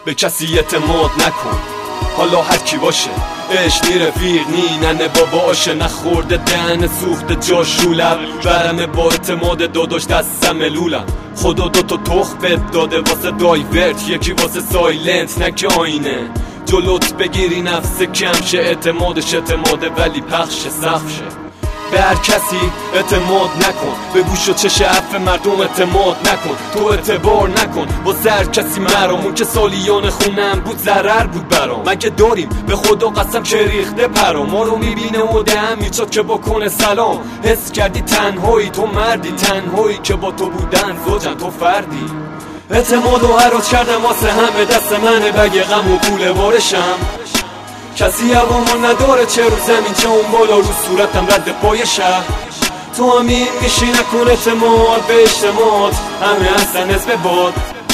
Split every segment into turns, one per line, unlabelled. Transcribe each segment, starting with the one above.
به کسی اعتماد نکن، حالا هر کی باشه. عشق نی رفیق نی ننه باباشه، نخورده دهن سوخته جاشولم. برمه با اعتماد داداش دستم لولم. خدا دوتا تخ بد داده واسه دایورت، یکی واسه سایلنت نکه آینه. جلوت بگیری نفس کم شه، اعتمادش اعتماده ولی پخش سقف شه. به هر کسی اعتماد نکن، به گوش و چش عفو مردم اعتماد نکن. تو اعتبار نکن واسه هر کسی مرام، اون که سالیان خونم بود ضرر بود برام. مگه داریم به خدا قسم که ریخته پرام، ما رو میبینه و دهم میچاد که بکنه سلام. حس کردی تنهایی تو مردی، تنهایی که با تو بودن زوجن تو فردی. اعتماد و حراج کردم واسه همه، دست منه بگه غم و پول وارشم. کسی هوامو نداره چه رو زمین چه اون بالا، رو صورتم رد پای شهر. تو همین میشی نکن اعتماد به اجتماعات، همه هستن حزب باد.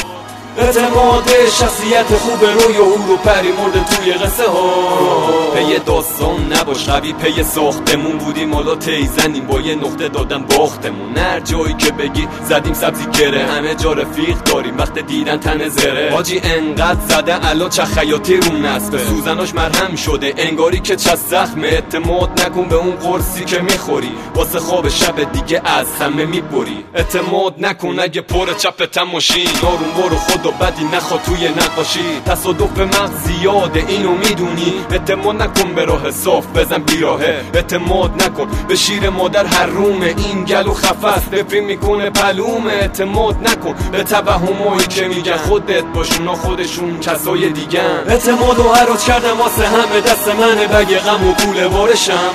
اعتماد شخصیت خوب روی و او رو پری مرده توی قصه ها. پی داستان نباش قوی، پی ساختمون بودیم حالا تیزنیم، با یه نقطه دادن باختمون. هر جایی که بگی زدیم سبزی گره، همه جا رفیق داریم وقت دیدن تن زره. حاجی انقدر زده الا چه خیاطی رو نصبه، سوزناش مرهم شده انگاری که چه زخمه. اعتماد نکن به اون قرصی که میخوری، واسه خواب شب دیگه از همه میبری. اعتماد نکن اگه پر چپ تماشین، آروم برو خدا بدی نخوا توی نقاشی. تصادف به مغز زیاده اینو میدونی، اعتماد نکن به راه صاف بزن بیراهه. اعتماد نکن به شیر مادر حرومه، این گلو خفست بفری میکنه پلومه. اعتماد نکن به توهمایی که میگن خودت باش اونا خودشون کسای دیگن. اعتماد و حراج کردم واسه همه، دست منه بگه غم و پول وارشم.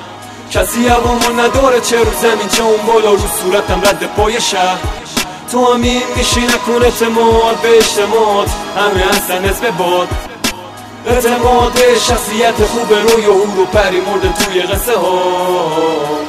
کسی هوامو نداره چه رو زمین چه اون بالا، رو صورتم رد پای شهر. تو همین میشی نکن اعتماد به اجتماعات، همه هستن حزب باد. اعتماد شخصیت خوب روی و او رو پری مرده توی قصه ها.